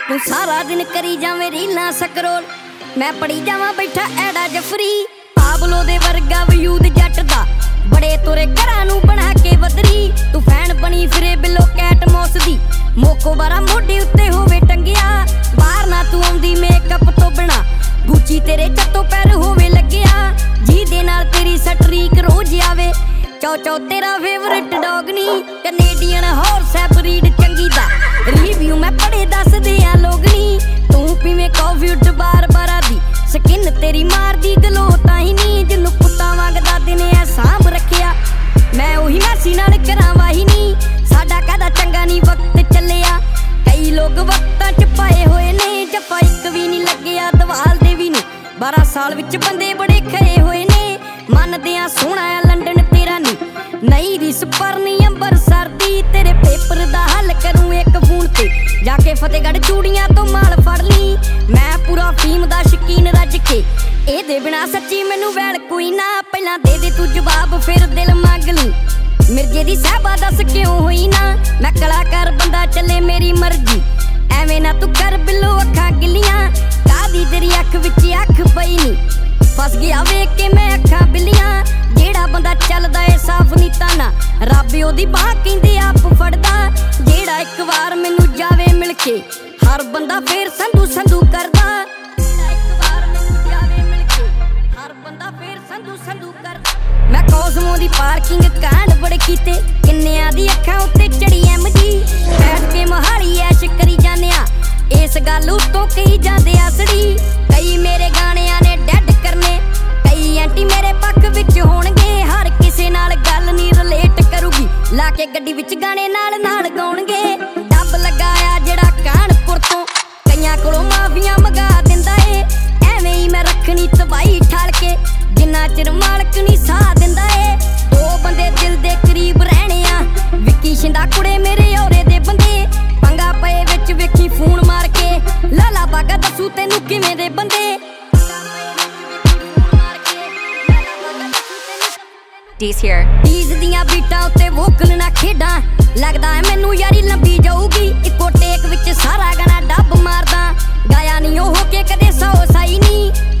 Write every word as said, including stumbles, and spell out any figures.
तू सारा दिन करी जावे रीलां स्क्रोल, मैं पढ़ी जावां बैठा ऐडा जफरी। पाबलो दे वर्गा वयूद जट दा, बड़े तोरे घरां नूं बना के वदरी। तू फैन बनी फिरे बिलो कैट मौस दी, मोको बारा मोढे उत्ते होवे टंगिया। बाहर ना तू आउंदी मेकअप तो बिना, गुची तेरे चत्तो पैर होवे लग्गिया। जी दे नाल तेरी सटरीक रोज आवे, चौ चौ तेरा फेवरेट डॉग नी। कनेडियन हॉर्स है ब्रीड चंगी दा, रिव्यू मैं पढ़े दसदे आ लोग नी। तू पीवे कॉफी उठ बार बारा दी, स्किन तेरी मार दी गलो ताही नी। जिन्नू पुत्तां वांग दादे ने ऐ सांभ रखिया, मैं ओही मैसी नाल करां वाही नी। साडा कहदा चंगा नी वक्त चलिया, कई लोग वक्तां च पाए होए ने। जप्पा इक भी नी लग्गिया दवाल दे भी नी, बारह साल विच बंदे बड़े खए होए ने। मनदे आ सोहना आ लंडन तेरा नी, नहीं रिस पर नी अंबरसर दी। तेरे पेपर दा हल करूं एक फोन ते, जाके फतेहगढ़ चूड़ियां तो माल फड़ ली। मैं पूरा फीम दा शकीन रज के, एदे बिना सच्ची मैनू वैल कोई ना। पहला दे दे तू जवाब फिर दिल मंग ली, मिर्जे दी साहबा दस क्यों होई ना। मैं कलाकार बंदा चले मेरी मर्जी, एवें ना तू कर बिलो अखां गिलियां। कादी तेरी अख विच अख पई नी, फस गया वेख के मैं अखां बिलियां। जेड़ा बंदा चलदा ए साफ नी ताना, रब ओदी बाह कहंदे आप फड़दा। जेड़ा एक वार मैनू जावे मिल के, हर बंदा फिर संधू संधू करदा। मैं कॉस्मो दी पार्किंग कांड बड़े कीते, किन्नियां दी अखां उत्ते चढ़ी एम जी। बैठ के मोहाली ऐश करी जाने आ, इस गल उत्तों कही जांदे आसड़ी। कई मेरे गाणियां ने डैड करने, कई एंटी मेरे पक्ष विच होणगे। हर किसे नाल गल नी रिलेट करूगी, लाके गड्डी विच गाणे नाल नाल गाउणगे। डब लगाया जेड़ा कानपुर तो, कईयां कोलों माफियां मंगा दिंदा ए। एवें ही मैं रखनी तबाही ठाल के, जिन्ना चिर मालक नी साह दिंदा ए। दो बंदे दिल दे करीब रहने आ, विक्की शिंदा कुड़े मेरे औरे दे बंदे। पंगा पए विच वेखी फोन मार के, लाला बागा दसू तैनू किवें दे बंदे। D's here. डीज दियां बीटां उत्ते वोकल ना खेडां, लगदा है मैनू यारी लंबी जाऊगी। इक्को टेक विच सारा गाना डब मारदा, गाया नी ओह के कदे सौ साई नी।